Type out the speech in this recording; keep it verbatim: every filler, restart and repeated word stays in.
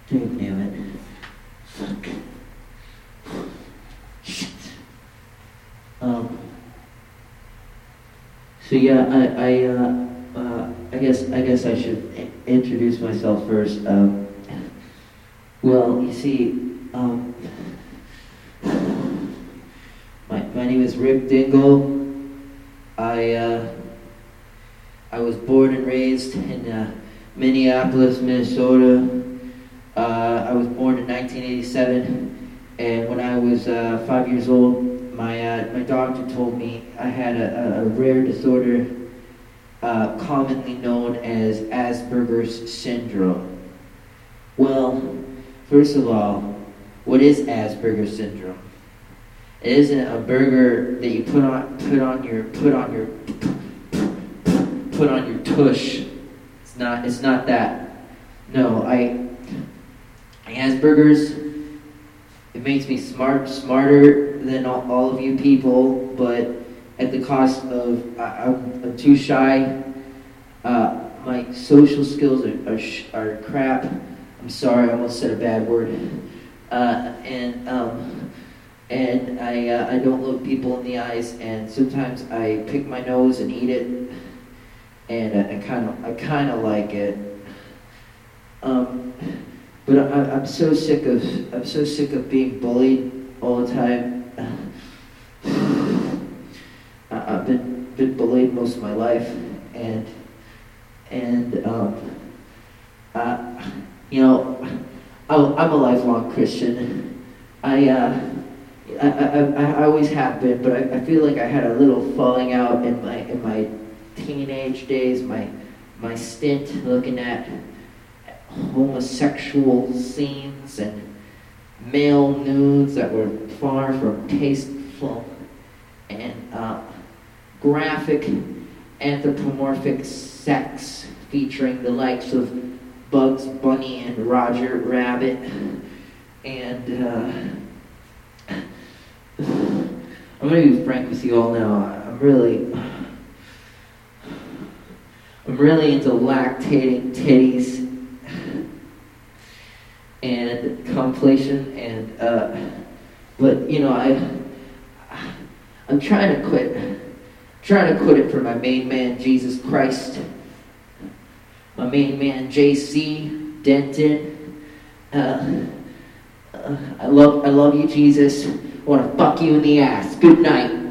Damn it. Fuck. Shit. Um. So yeah, I I uh, uh I guess I guess I should i- introduce myself first. Um. Well, you see, um. My my name is Rick Dingle. I uh. I was born and raised in uh, Minneapolis, Minnesota. Uh, I was born in nineteen eighty-seven, and when I was uh, five years old, my uh, my doctor told me I had a, a, a rare disorder uh, commonly known as Asperger's syndrome. Well, first of all, what is Asperger's syndrome? It isn't a burger that you put on put on your put on your put on your tush. It's not. It's not that. No, I. Asperger's. It makes me smart, smarter than all, all of you people, but at the cost of I, I'm, I'm too shy. Uh, my social skills are, are sh- are crap. I'm sorry, I almost said a bad word. Uh, and um, and I uh, I don't look people in the eyes, and sometimes I pick my nose and eat it. And I kind of, I kind of like it. Um, but I, I'm so sick of, I'm so sick of being bullied all the time. I, I've been been bullied most of my life, and and um, uh, you know, I'm, I'm a lifelong Christian. I, uh, I, I, I always have been, but I, I feel like I had a little falling out in my in my. teenage days, my my stint looking at homosexual scenes and male nudes that were far from tasteful and uh, graphic anthropomorphic sex featuring the likes of Bugs Bunny and Roger Rabbit. And uh, I'm gonna be frank with you all now. I'm really I'm really into lactating titties and compilation, and uh, but you know I I'm trying to quit, trying to quit it for my main man Jesus Christ, my main man J C Denton. Uh, uh, I love I love you, Jesus. I want to fuck you in the ass. Good night.